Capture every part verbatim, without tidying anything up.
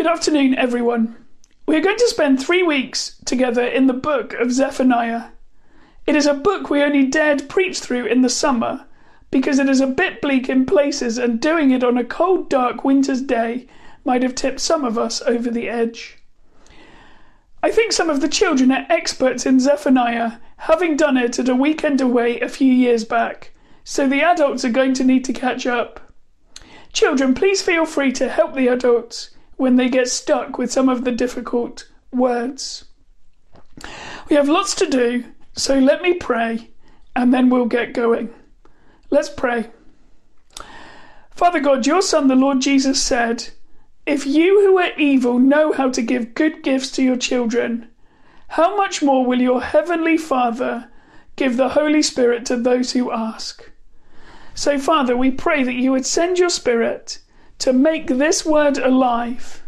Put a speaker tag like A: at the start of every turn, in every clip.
A: Good afternoon, everyone. We are going to spend three weeks together in the book of Zephaniah. It is a book we only dared preach through in the summer because it is a bit bleak in places, and doing it on a cold, dark winter's day might have tipped some of us over the edge. I think some of the children are experts in Zephaniah, having done it at a weekend away a few years back, so the adults are going to need to catch up. Children, please feel free to help the adults when they get stuck with some of the difficult words. We have lots to do, so let me pray, and then we'll get going. Let's pray. Father God, your Son, the Lord Jesus, said, "If you who are evil know how to give good gifts to your children, how much more will your heavenly Father give the Holy Spirit to those who ask?" So, Father, we pray that you would send your Spirit to make this word alive.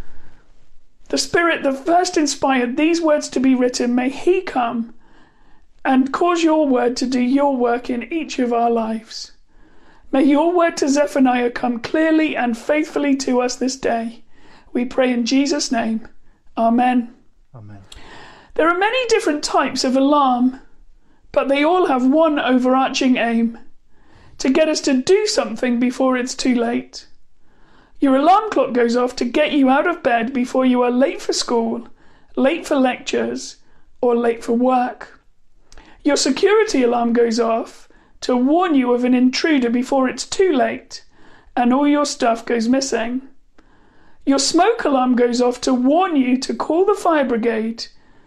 A: The Spirit that first inspired these words to be written, may he come and cause your word to do your work in each of our lives. May your word to Zephaniah come clearly and faithfully to us this day. We pray in Jesus' name. Amen.
B: Amen.
A: There are many different types of alarm, but they all have one overarching aim: to get us to do something before it's too late. Your alarm clock goes off to get you out of bed before you are late for school, late for lectures, or late for work. Your security alarm goes off to warn you of an intruder before it's too late and all your stuff goes missing. Your smoke alarm goes off to warn you to call the fire brigade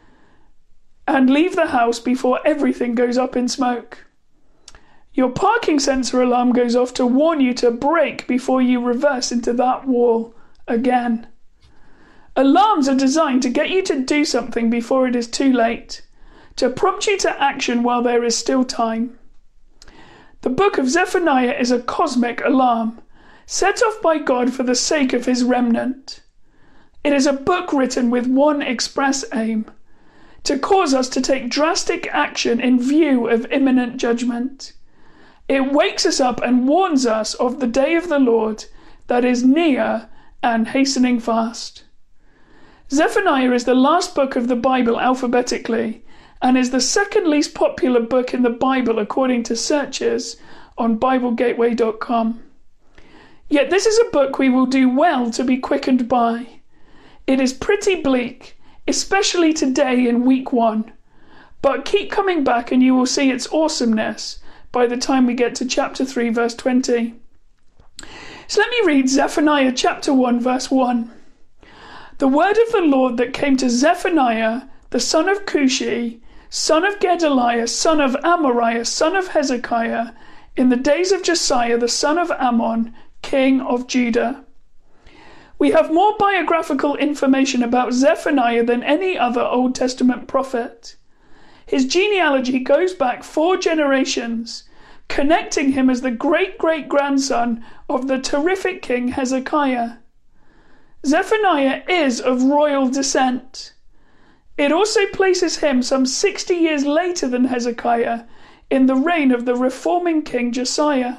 A: and leave the house before everything goes up in smoke. Your parking sensor alarm goes off to warn you to brake before you reverse into that wall again. Alarms are designed to get you to do something before it is too late, to prompt you to action while there is still time. The book of Zephaniah is a cosmic alarm, set off by God for the sake of his remnant. It is a book written with one express aim: to cause us to take drastic action in view of imminent judgment. It wakes us up and warns us of the day of the Lord that is near and hastening fast. Zephaniah is the last book of the Bible alphabetically, and is the second least popular book in the Bible according to searches on Bible Gateway dot com. Yet this is a book we will do well to be quickened by. It is pretty bleak, especially today in week one, but keep coming back and you will see its awesomeness by the time we get to chapter three, verse twenty. So let me read Zephaniah chapter one, verse one. The word of the Lord that came to Zephaniah, the son of Cushi, son of Gedaliah, son of Amariah, son of Hezekiah, in the days of Josiah, the son of Ammon, king of Judah. We have more biographical information about Zephaniah than any other Old Testament prophet. His genealogy goes back four generations, connecting him as the great-great-grandson of the terrific king Hezekiah. Zephaniah is of royal descent. It also places him some sixty years later than Hezekiah, in the reign of the reforming king Josiah.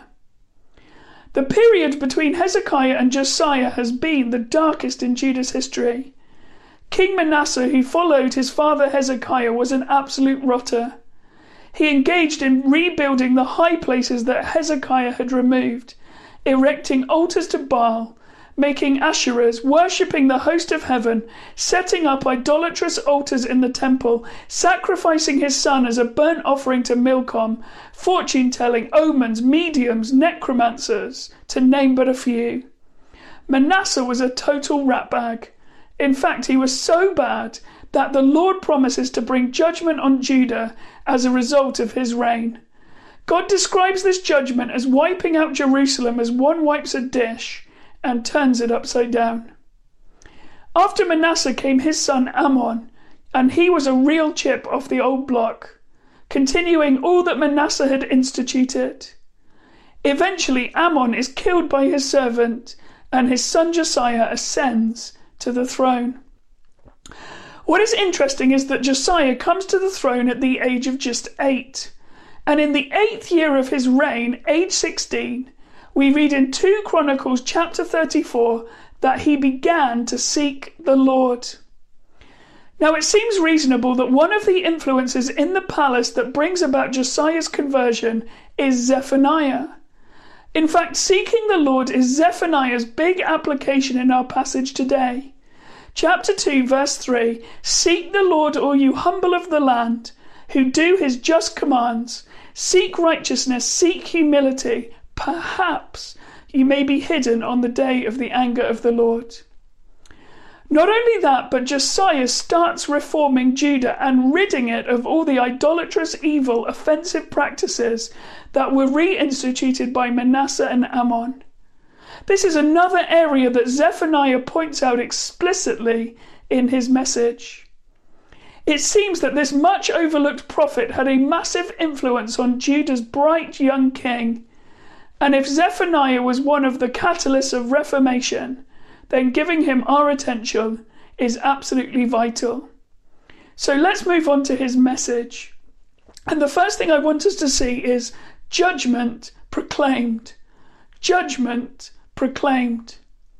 A: The period between Hezekiah and Josiah has been the darkest in Judah's history. King Manasseh, who followed his father Hezekiah, was an absolute rotter. He engaged in rebuilding the high places that Hezekiah had removed, erecting altars to Baal, making Asherahs, worshipping the host of heaven, setting up idolatrous altars in the temple, sacrificing his son as a burnt offering to Milcom, fortune-telling, omens, mediums, necromancers, to name but a few. Manasseh was a total ratbag. In fact, he was so bad that the Lord promises to bring judgment on Judah as a result of his reign. God describes this judgment as wiping out Jerusalem as one wipes a dish and turns it upside down. After Manasseh came his son Ammon, and he was a real chip off the old block, continuing all that Manasseh had instituted. Eventually Ammon is killed by his servant, and his son Josiah ascends to the throne. What is interesting is that Josiah comes to the throne at the age of just eight, and in the eighth year of his reign, age sixteen, we read in two Chronicles chapter thirty-four that he began to seek the Lord. Now it seems reasonable that one of the influences in the palace that brings about Josiah's conversion is Zephaniah. In fact, seeking the Lord is Zephaniah's big application in our passage today. Chapter two, verse three, "Seek the Lord, all you humble of the land, who do his just commands. Seek righteousness, seek humility. Perhaps you may be hidden on the day of the anger of the Lord." Not only that, but Josiah starts reforming Judah and ridding it of all the idolatrous, evil, offensive practices that were reinstituted by Manasseh and Ammon. This is another area that Zephaniah points out explicitly in his message. It seems that this much overlooked prophet had a massive influence on Judah's bright young king, and if Zephaniah was one of the catalysts of reformation, then giving him our attention is absolutely vital. So let's move on to his message. And the first thing I want us to see is judgment proclaimed. Judgment proclaimed.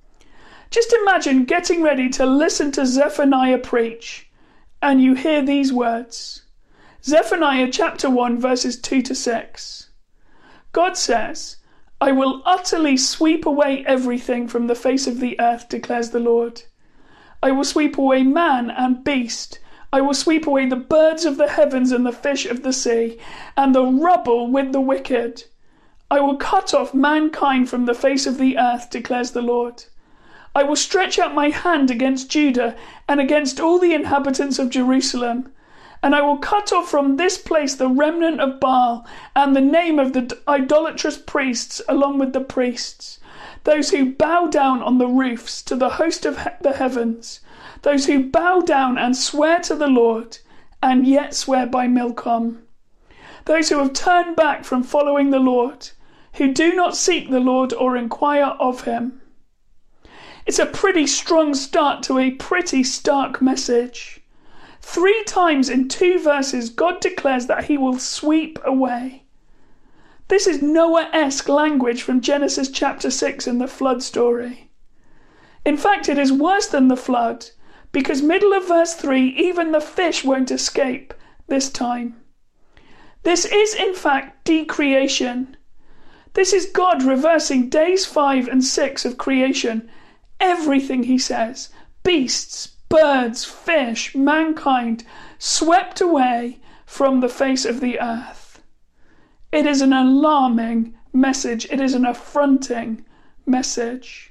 A: Just imagine getting ready to listen to Zephaniah preach, and you hear these words. Zephaniah chapter one, verses two to six. God says, "I will utterly sweep away everything from the face of the earth, declares the Lord. I will sweep away man and beast. I will sweep away the birds of the heavens and the fish of the sea, and the rubble with the wicked. I will cut off mankind from the face of the earth, declares the Lord. I will stretch out my hand against Judah and against all the inhabitants of Jerusalem, and I will cut off from this place the remnant of Baal and the name of the idolatrous priests along with the priests, those who bow down on the roofs to the host of he- the heavens, those who bow down and swear to the Lord and yet swear by Milcom, those who have turned back from following the Lord, who do not seek the Lord or inquire of him." It's a pretty strong start to a pretty stark message. Three times in two verses, God declares that he will sweep away. This is Noah-esque language from Genesis chapter six in the flood story. In fact, it is worse than the flood, because middle of verse three, even the fish won't escape this time. This is in fact decreation. This is God reversing days five and six of creation. Everything, he says, beasts, birds, fish, mankind, swept away from the face of the earth. It is an alarming message. It is an affronting message.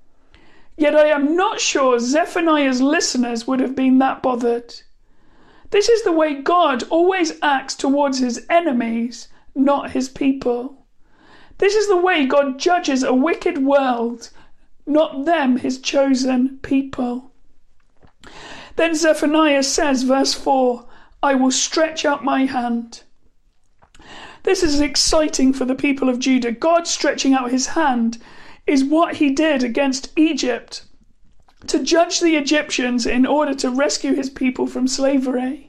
A: Yet I am not sure Zephaniah's listeners would have been that bothered. This is the way God always acts towards his enemies, not his people. This is the way God judges a wicked world, not them, his chosen people. Then Zephaniah says, verse four, "I will stretch out my hand." This is exciting for the people of Judah. God stretching out his hand is what he did against Egypt to judge the Egyptians in order to rescue his people from slavery.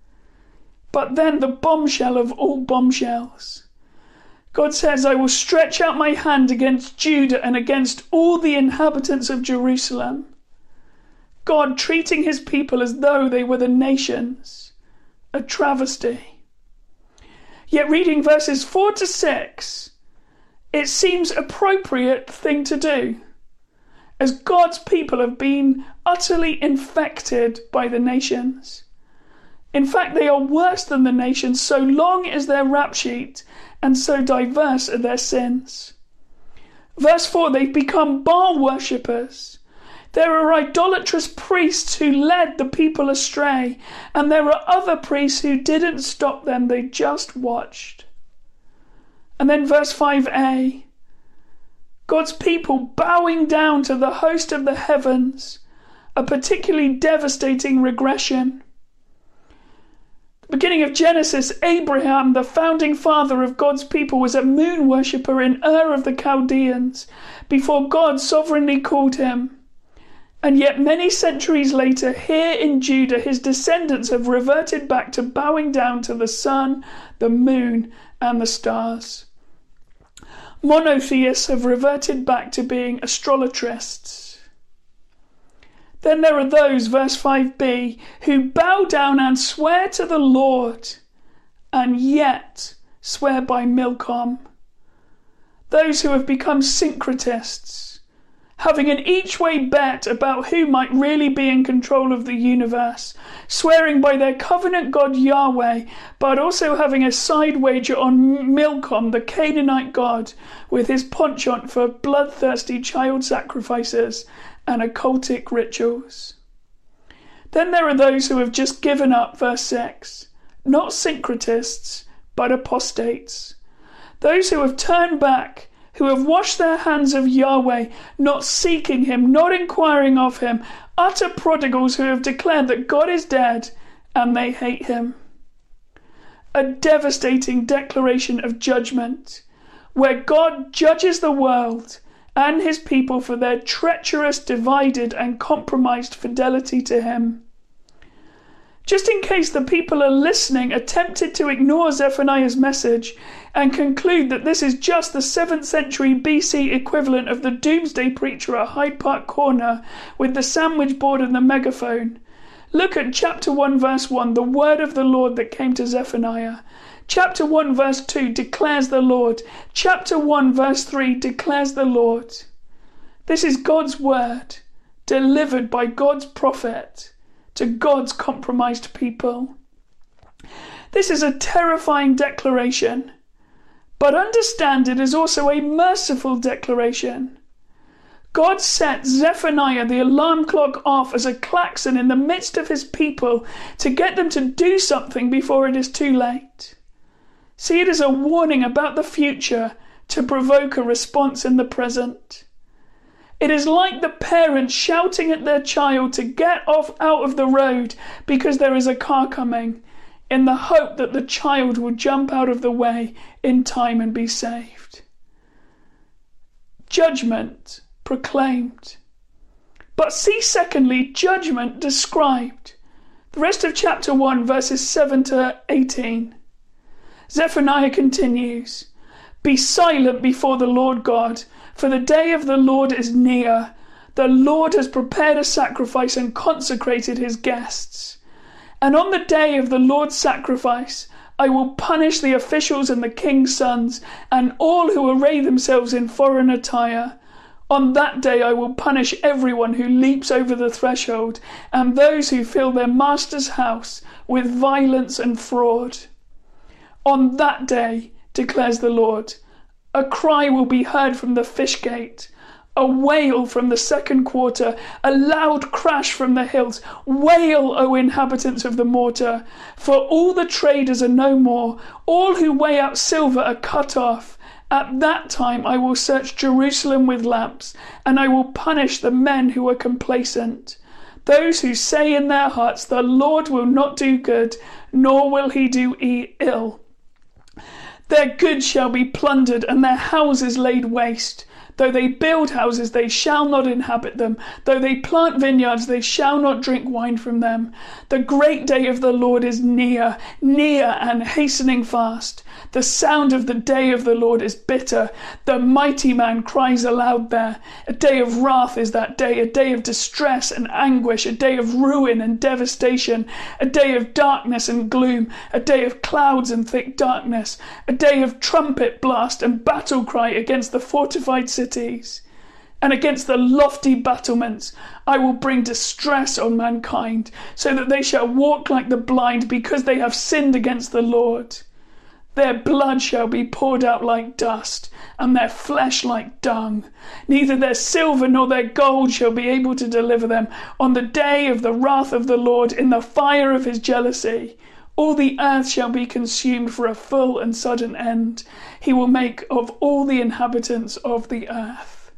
A: But then the bombshell of all bombshells. God says, "I will stretch out my hand against Judah and against all the inhabitants of Jerusalem." God treating his people as though they were the nations. A travesty. Yet reading verses four to six, it seems appropriate thing to do, as God's people have been utterly infected by the nations. In fact, they are worse than the nations, so long is their rap sheet and so diverse are their sins. Verse four, they've become Baal worshippers. There are idolatrous priests who led the people astray, and there are other priests who didn't stop them, they just watched. And then verse five a, God's people bowing down to the host of the heavens, a particularly devastating regression. Beginning of Genesis, Abraham, the founding father of God's people, was a moon worshipper in Ur of the Chaldeans before God sovereignly called him. And yet many centuries later, here in Judah, his descendants have reverted back to bowing down to the sun, the moon, and the stars. Monotheists have reverted back to being astrologists. Then there are those, verse five b, who bow down and swear to the Lord, and yet swear by Milcom. Those who have become syncretists, having an each-way bet about who might really be in control of the universe, swearing by their covenant god Yahweh, but also having a side wager on Milcom, the Canaanite god, with his penchant for bloodthirsty child sacrifices and occultic rituals. Then there are those who have just given up, verse six, not syncretists, but apostates. Those who have turned back, who have washed their hands of Yahweh, not seeking him, not inquiring of him, utter prodigals who have declared that God is dead and they hate him. A devastating declaration of judgment, where God judges the world and his people for their treacherous, divided and compromised fidelity to him. Just in case the people are listening are tempted to ignore Zephaniah's message and conclude that this is just the seventh century B C equivalent of the doomsday preacher at Hyde Park Corner with the sandwich board and the megaphone, look at chapter one verse one, the word of the Lord that came to Zephaniah. Chapter one verse two declares the Lord. Chapter one verse three declares the Lord. This is God's word, delivered by God's prophet to God's compromised people. This is a terrifying declaration, but understand it is also a merciful declaration. God set Zephaniah the alarm clock off as a klaxon in the midst of his people to get them to do something before it is too late. See it as a warning about the future to provoke a response in the present. It is like the parents shouting at their child to get off out of the road because there is a car coming, in the hope that the child will jump out of the way in time and be saved. Judgment proclaimed. But see secondly, judgment described. The rest of chapter one, verses seven to eighteen. Zephaniah continues, "Be silent before the Lord God, for the day of the Lord is near. The Lord has prepared a sacrifice and consecrated his guests. And on the day of the Lord's sacrifice, I will punish the officials and the king's sons, and all who array themselves in foreign attire. On that day I will punish everyone who leaps over the threshold, and those who fill their master's house with violence and fraud. On that day, declares the Lord, a cry will be heard from the fish gate, a wail from the second quarter, a loud crash from the hills. Wail, O inhabitants of the mortar, for all the traders are no more, all who weigh out silver are cut off. At that time I will search Jerusalem with lamps, and I will punish the men who are complacent, those who say in their hearts, the Lord will not do good, nor will he do ill. Their goods shall be plundered, and their houses laid waste. Though they build houses, they shall not inhabit them. Though they plant vineyards, they shall not drink wine from them. The great day of the Lord is near, near and hastening fast. The sound of the day of the Lord is bitter. The mighty man cries aloud there. A day of wrath is that day, a day of distress and anguish, a day of ruin and devastation, a day of darkness and gloom, a day of clouds and thick darkness, a day of trumpet blast and battle cry against the fortified cities. And against the lofty battlements I will bring distress on mankind, so that they shall walk like the blind, because they have sinned against the Lord. Their blood shall be poured out like dust, and their flesh like dung. Neither their silver nor their gold shall be able to deliver them on the day of the wrath of the Lord, in the fire of his jealousy. All the earth shall be consumed for a full and sudden end. He will make of all the inhabitants of the earth."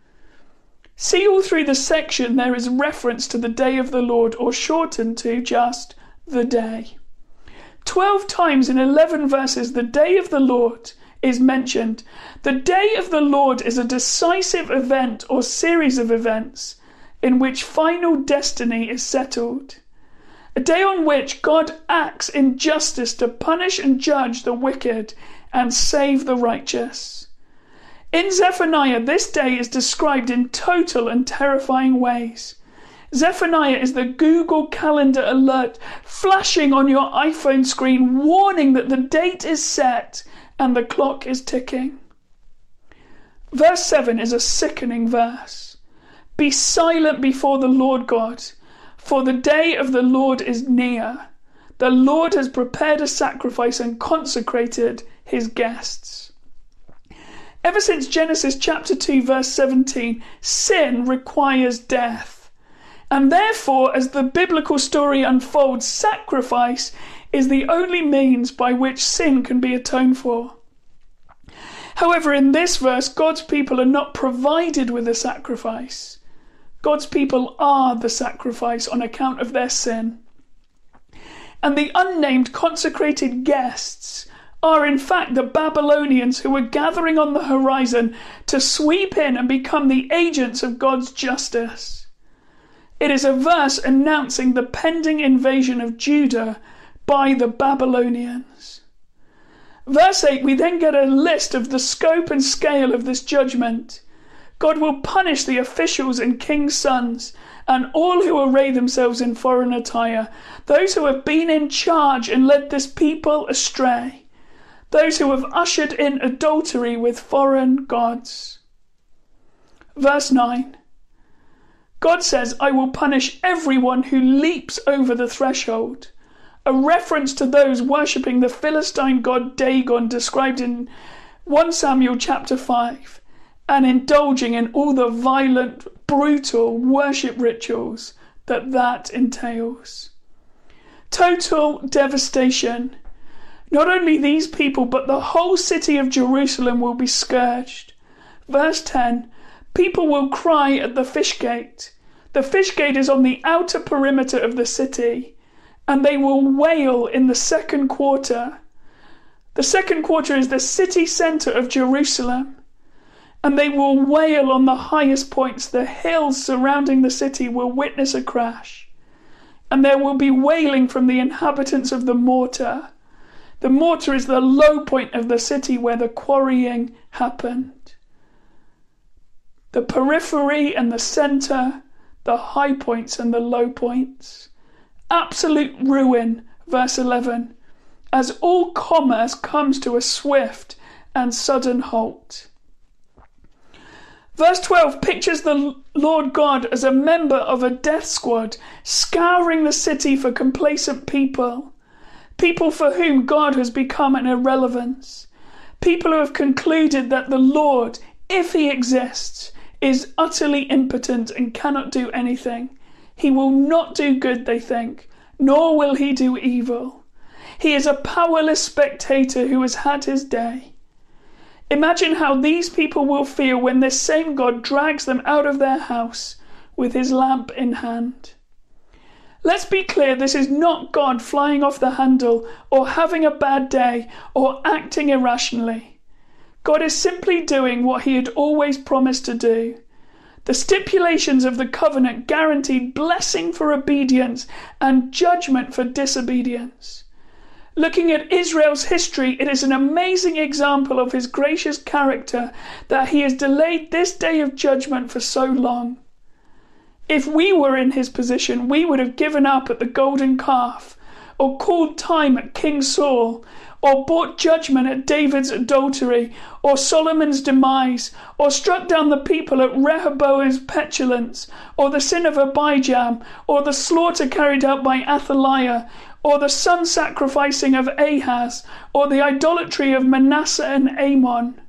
A: See, all through the section there is reference to the day of the Lord, or shortened to just the day. Twelve times in eleven verses the day of the Lord is mentioned. The day of the Lord is a decisive event or series of events in which final destiny is settled. A day on which God acts in justice to punish and judge the wicked and save the righteous. In Zephaniah, this day is described in total and terrifying ways. Zephaniah is the Google Calendar alert flashing on your iPhone screen, warning that the date is set and the clock is ticking. Verse seven is a sickening verse. Be silent before the Lord God, for the day of the Lord is near. The Lord has prepared a sacrifice and consecrated his guests. Ever since Genesis chapter two verse seventeen, sin requires death. And therefore, as the biblical story unfolds, sacrifice is the only means by which sin can be atoned for. However, in this verse, God's people are not provided with a sacrifice. God's people are the sacrifice on account of their sin. And the unnamed consecrated guests are in fact the Babylonians who are gathering on the horizon to sweep in and become the agents of God's justice. It is a verse announcing the pending invasion of Judah by the Babylonians. Verse eight, we then get a list of the scope and scale of this judgment. God will punish the officials and king's sons and all who array themselves in foreign attire, those who have been in charge and led this people astray, those who have ushered in adultery with foreign gods. Verse nine. God says, I will punish everyone who leaps over the threshold, a reference to those worshipping the Philistine god Dagon described in First Samuel chapter five, and indulging in all the violent, brutal worship rituals that that entails. Total devastation. Not only these people, but the whole city of Jerusalem will be scourged. Verse ten, people will cry at the fish gate. The fish gate is on the outer perimeter of the city, and they will wail in the second quarter. The second quarter is the city centre of Jerusalem, and they will wail on the highest points. The hills surrounding the city will witness a crash, and there will be wailing from the inhabitants of the mortar. The mortar is the low point of the city where the quarrying happened. The periphery and the centre, the high points and the low points. Absolute ruin, verse eleven, as all commerce comes to a swift and sudden halt. Verse twelve pictures the Lord God as a member of a death squad, scouring the city for complacent people, people for whom God has become an irrelevance, people who have concluded that the Lord, if he exists, is utterly impotent and cannot do anything. He will not do good, they think, nor will he do evil. He is a powerless spectator who has had his day. Imagine how these people will feel when this same God drags them out of their house with his lamp in hand. Let's be clear, this is not God flying off the handle or having a bad day or acting irrationally. God is simply doing what he had always promised to do. The stipulations of the covenant guaranteed blessing for obedience and judgment for disobedience. Looking at Israel's history, it is an amazing example of his gracious character that he has delayed this day of judgment for so long. If we were in his position, we would have given up at the golden calf, or called time at King Saul, or brought judgment at David's adultery, or Solomon's demise, or struck down the people at Rehoboam's petulance, or the sin of Abijam, or the slaughter carried out by Athaliah, or the son sacrificing of Ahaz, or the idolatry of Manasseh and Amon.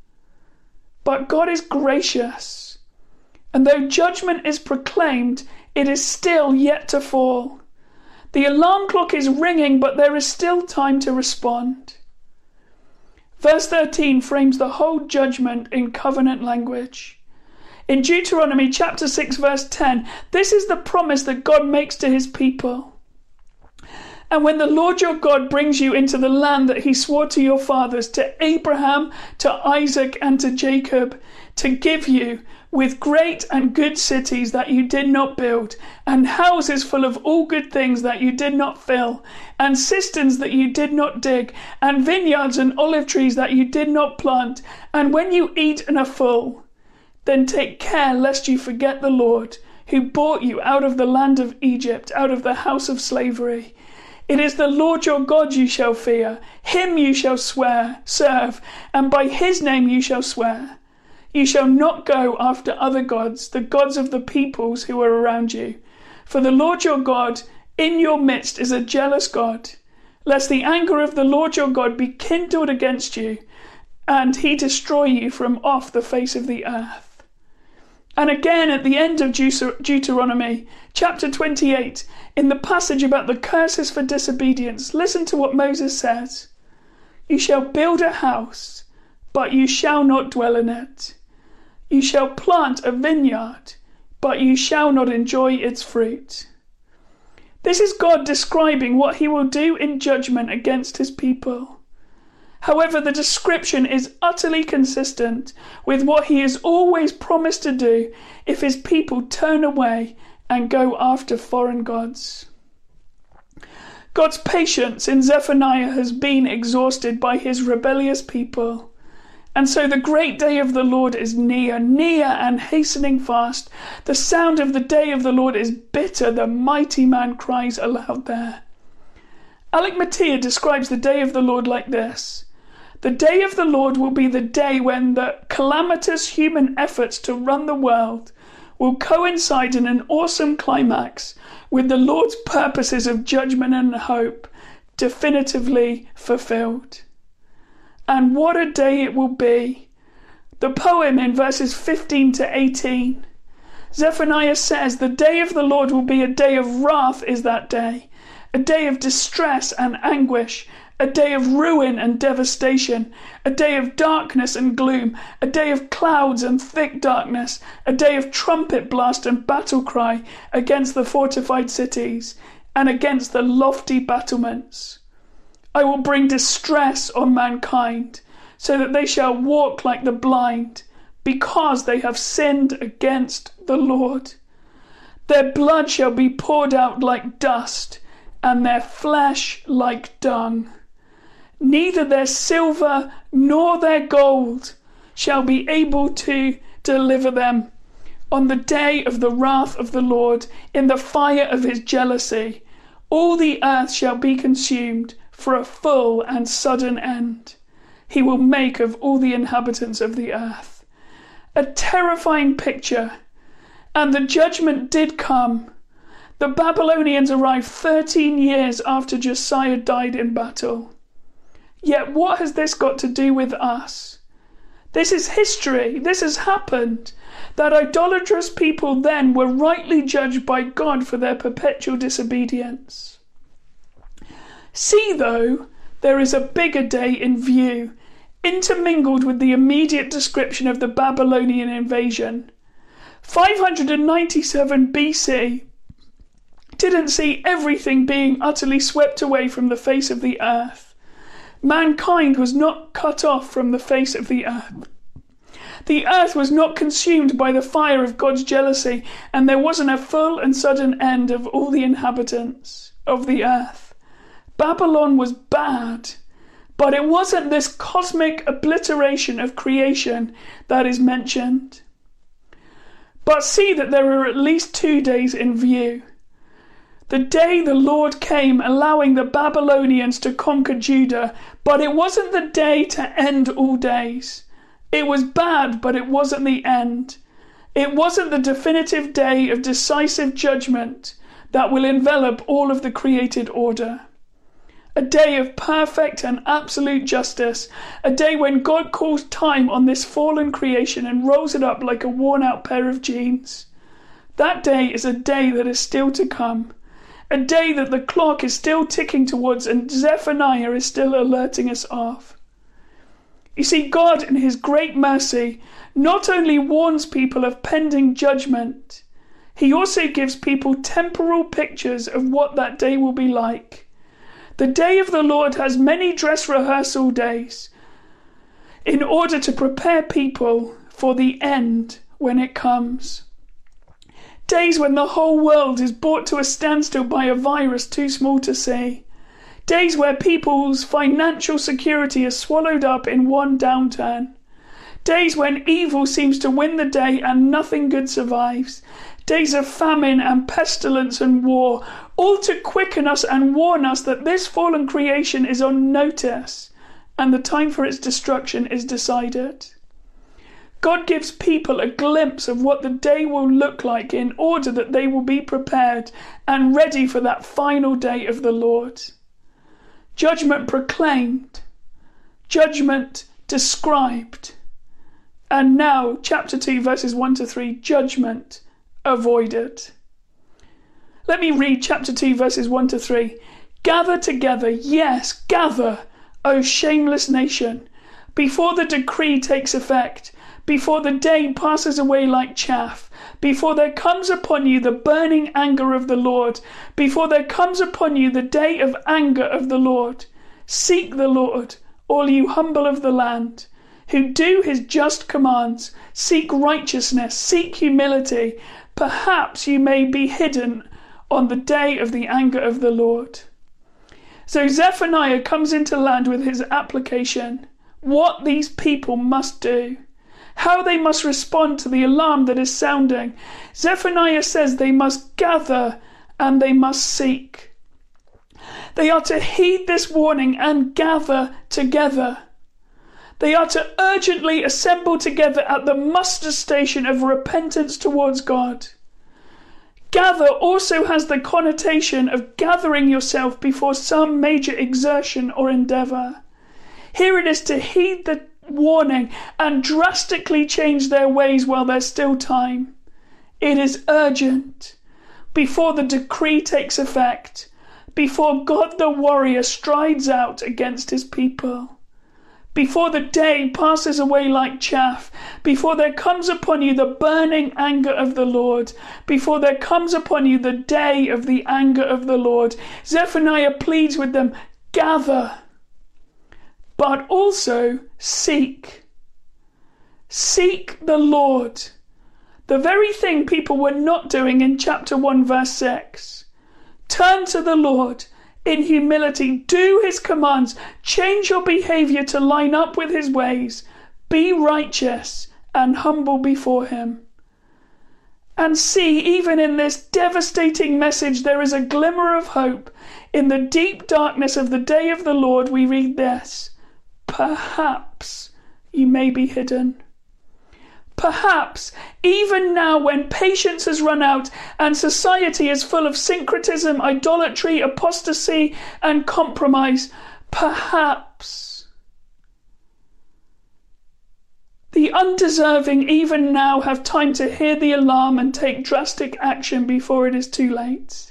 A: But God is gracious, and though judgment is proclaimed, it is still yet to fall. The alarm clock is ringing, but there is still time to respond. Verse thirteen frames the whole judgment in covenant language. In Deuteronomy chapter six verse ten, this is the promise that God makes to his people. And when the Lord your God brings you into the land that he swore to your fathers, to Abraham, to Isaac, and to Jacob, to give you, with great and good cities that you did not build, and houses full of all good things that you did not fill, and cisterns that you did not dig, and vineyards and olive trees that you did not plant, and when you eat and are full, then take care lest you forget the Lord, who brought you out of the land of Egypt, out of the house of slavery. It is the Lord your God you shall fear. Him you shall swear, serve, and by his name you shall swear. You shall not go after other gods, the gods of the peoples who are around you. For the Lord your God in your midst is a jealous God, lest the anger of the Lord your God be kindled against you, and he destroy you from off the face of the earth. And again at the end of Deuteronomy, chapter twenty-eight, in the passage about the curses for disobedience, listen to what Moses says. You shall build a house, but you shall not dwell in it. You shall plant a vineyard, but you shall not enjoy its fruit. This is God describing what he will do in judgment against his people. However, the description is utterly consistent with what he has always promised to do if his people turn away and go after foreign gods. God's patience in Zephaniah has been exhausted by his rebellious people. And so the great day of the Lord is near, near and hastening fast. The sound of the day of the Lord is bitter, the mighty man cries aloud there. Alec Motyer describes the day of the Lord like this. The day of the Lord will be the day when the calamitous human efforts to run the world will coincide in an awesome climax with the Lord's purposes of judgment and hope definitively fulfilled. And what a day it will be. The poem in verses fifteen to eighteen. Zephaniah says, the day of the Lord will be a day of wrath is that day, a day of distress and anguish, a day of ruin and devastation, a day of darkness and gloom, a day of clouds and thick darkness, a day of trumpet blast and battle cry against the fortified cities and against the lofty battlements. I will bring distress on mankind, so that they shall walk like the blind, because they have sinned against the Lord. Their blood shall be poured out like dust, and their flesh like dung. Neither their silver nor their gold shall be able to deliver them on the day of the wrath of the Lord, in the fire of his jealousy. All the earth shall be consumed for a full and sudden end. He will make of all the inhabitants of the earth. A terrifying picture. And the judgment did come. The Babylonians arrived thirteen years after Josiah died in battle. Yet what has this got to do with us? This is history. This has happened. That idolatrous people then were rightly judged by God for their perpetual disobedience. See, though, there is a bigger day in view, intermingled with the immediate description of the Babylonian invasion. five hundred ninety-seven B C didn't see everything being utterly swept away from the face of the earth. Mankind was not cut off from the face of the earth. The earth was not consumed by the fire of God's jealousy, and there wasn't a full and sudden end of all the inhabitants of the earth. Babylon was bad, but it wasn't this cosmic obliteration of creation that is mentioned. But see that there are at least two days in view. The day the Lord came, allowing the Babylonians to conquer Judah, but it wasn't the day to end all days. It was bad, but it wasn't the end. It wasn't the definitive day of decisive judgment that will envelop all of the created order. A day of perfect and absolute justice, a day when God calls time on this fallen creation and rolls it up like a worn-out pair of jeans. That day is a day that is still to come, a day that the clock is still ticking towards and Zephaniah is still alerting us of. You see, God in his great mercy not only warns people of pending judgment, he also gives people temporal pictures of what that day will be like. The day of the Lord has many dress rehearsal days in order to prepare people for the end when it comes. Days when the whole world is brought to a standstill by a virus too small to see. Days where people's financial security is swallowed up in one downturn. Days when evil seems to win the day and nothing good survives. days of famine and pestilence and war, all to quicken us and warn us that this fallen creation is on notice and the time for its destruction is decided. God gives people a glimpse of what the day will look like in order that they will be prepared and ready for that final day of the Lord. Judgment proclaimed, judgment described, and now chapter two verses one to three, judgment avoided. Let me read chapter two verses one to three. Gather together, yes, gather, O shameless nation, before the decree takes effect, before the day passes away like chaff, before there comes upon you the burning anger of the Lord, before there comes upon you the day of anger of the Lord. Seek the Lord, all you humble of the land, who do his just commands. Seek righteousness, seek humility. Perhaps you may be hidden on the day of the anger of the Lord. So Zephaniah comes into land with his application, what these people must do, how they must respond to the alarm that is sounding. Zephaniah says they must gather and they must seek. They are to heed this warning and gather together. They are to urgently assemble together at the muster station of repentance towards God. Gather also has the connotation of gathering yourself before some major exertion or endeavour. Here it is to heed the warning and drastically change their ways while there's still time. It is urgent, before the decree takes effect, before God the warrior strides out against his people. Before the day passes away like chaff, before there comes upon you the burning anger of the Lord, before there comes upon you the day of the anger of the Lord, Zephaniah pleads with them, gather, but also seek. Seek the Lord. The very thing people were not doing in chapter one verse six. Turn to the Lord in humility, do his commands, change your behavior to line up with his ways, be righteous and humble before him. And see, even in this devastating message, there is a glimmer of hope. In the deep darkness of the day of the Lord, we read this, perhaps you may be hidden. Perhaps, even now when patience has run out and society is full of syncretism, idolatry, apostasy, and compromise, perhaps the undeserving even now have time to hear the alarm and take drastic action before it is too late.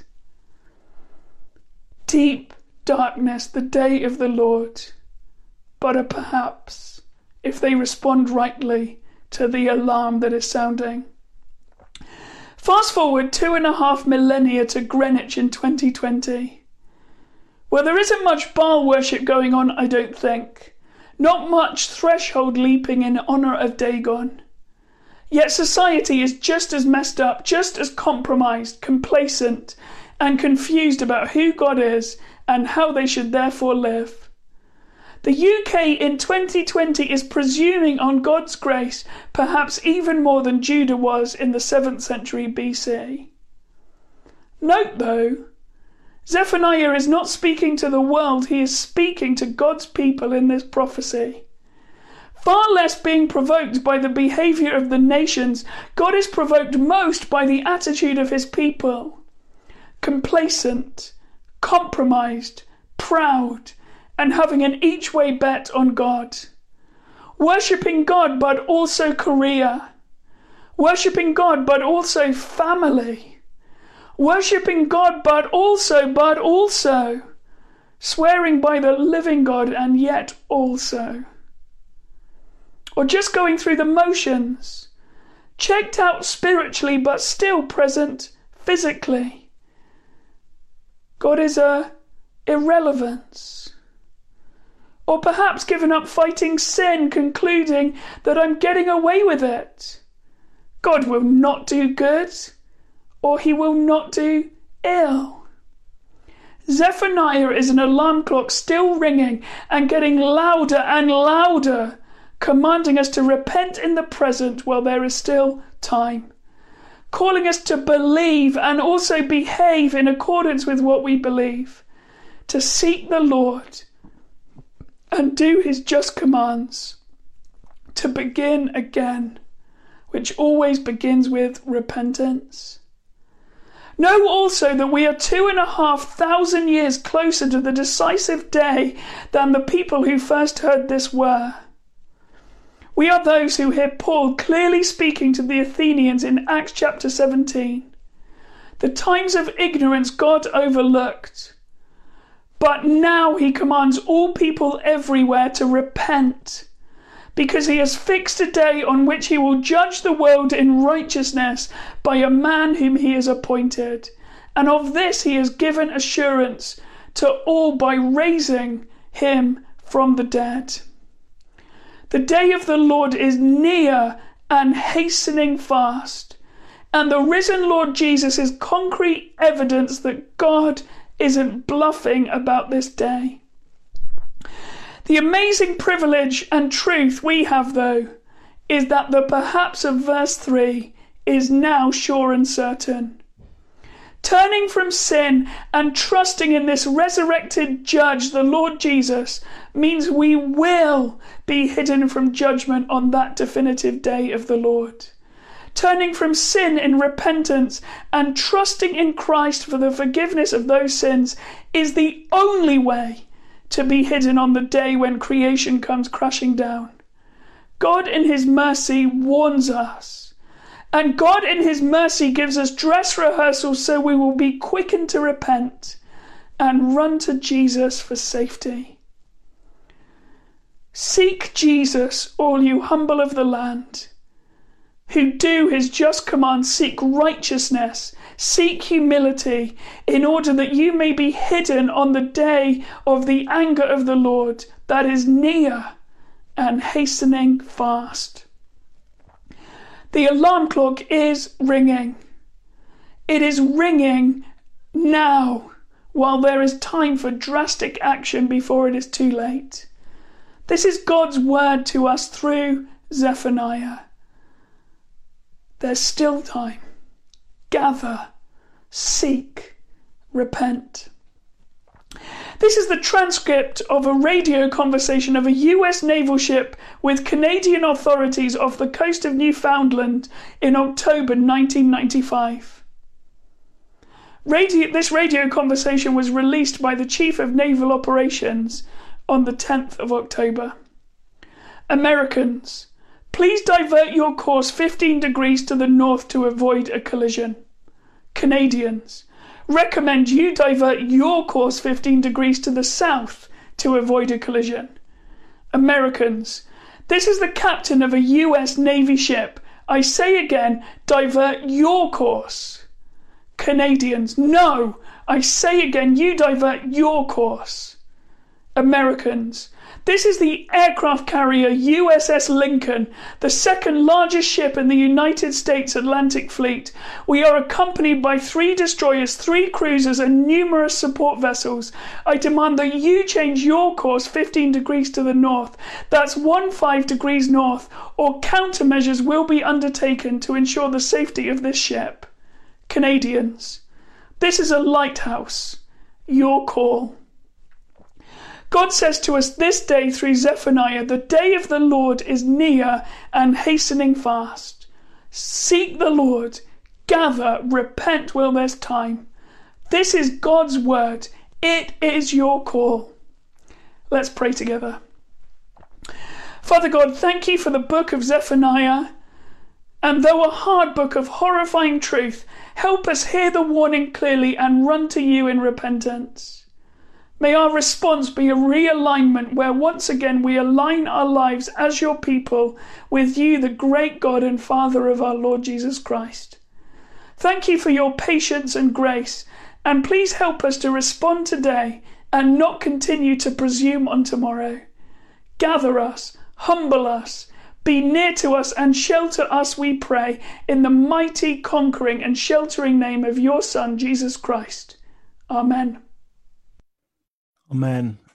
A: Deep darkness, the day of the Lord, but a perhaps, if they respond rightly to the alarm that is sounding. Fast forward two and a half millennia to Greenwich in twenty twenty. Well, there isn't much Baal worship going on, I don't think. Not much threshold leaping in honour of Dagon. Yet society is just as messed up, just as compromised, complacent, and confused about who God is and how they should therefore live. The U K in twenty twenty is presuming on God's grace, perhaps even more than Judah was in the seventh century B C. Note though, Zephaniah is not speaking to the world, he is speaking to God's people in this prophecy. Far less being provoked by the behaviour of the nations, God is provoked most by the attitude of his people. Complacent, compromised, proud, and having an each-way bet on God. Worshipping God but also career. Worshipping God but also family. Worshipping God but also, but also. Swearing by the living God and yet also. Or just going through the motions. Checked out spiritually but still present physically. God is a irrelevance. Or perhaps given up fighting sin, concluding that I'm getting away with it. God will not do good, or he will not do ill. Zephaniah is an alarm clock still ringing and getting louder and louder, commanding us to repent in the present while there is still time. calling us to believe and also behave in accordance with what we believe, to seek the Lord and do his just commands, to begin again, which always begins with repentance. Know also that we are two and a half thousand years closer to the decisive day than the people who first heard this were. We are those who hear Paul clearly speaking to the Athenians in Acts chapter seventeen. The times of ignorance God overlooked, but now he commands all people everywhere to repent, because he has fixed a day on which he will judge the world in righteousness by a man whom he has appointed. And of this he has given assurance to all by raising him from the dead. The day of the Lord is near and hastening fast, and the risen Lord Jesus is concrete evidence that God isn't bluffing about this day. The amazing privilege and truth we have, though, is that the perhaps of verse three is now sure and certain. Turning from sin and trusting in this resurrected judge, the Lord Jesus, means we will be hidden from judgment on that definitive day of the Lord. Turning from sin in repentance and trusting in Christ for the forgiveness of those sins is the only way to be hidden on the day when creation comes crashing down. God in his mercy warns us. And God in his mercy gives us dress rehearsals so we will be quickened to repent and run to Jesus for safety. Seek Jesus, all you humble of the land, who do his just commands. Seek righteousness, seek humility, in order that you may be hidden on the day of the anger of the Lord that is near and hastening fast. The alarm clock is ringing. It is ringing now, while there is time for drastic action before it is too late. This is God's word to us through Zephaniah. There's still time. Gather, seek, repent. This is the transcript of a radio conversation of a U S naval ship with Canadian authorities off the coast of Newfoundland in October nineteen ninety-five. Radio, this radio conversation was released by the Chief of Naval Operations on the tenth of October. Americans, please divert your course fifteen degrees to the north to avoid a collision. Canadians, recommend you divert your course fifteen degrees to the south to avoid a collision. Americans, this is the captain of a U S Navy ship. I say again, divert your course. Canadians, no, I say again, you divert your course. Americans, this is the aircraft carrier U S S Lincoln, the second largest ship in the United States Atlantic Fleet. We are accompanied by three destroyers, three cruisers, and numerous support vessels. I demand that you change your course fifteen degrees to the north. That's fifteen degrees north, or countermeasures will be undertaken to ensure the safety of this ship. Canadians, this is a lighthouse. Your call. God says to us this day through Zephaniah, the day of the Lord is near and hastening fast. Seek the Lord, gather, repent while there's time. This is God's word. It is your call. Let's pray together. Father God, thank you for the book of Zephaniah. And though a hard book of horrifying truth, help us hear the warning clearly and run to you in repentance. May our response be a realignment where once again we align our lives as your people with you, the great God and Father of our Lord Jesus Christ. Thank you for your patience and grace, and please help us to respond today and not continue to presume on tomorrow. Gather us, humble us, be near to us and shelter us, we pray, in the mighty, conquering and sheltering name of your Son, Jesus Christ. Amen.
B: Amen.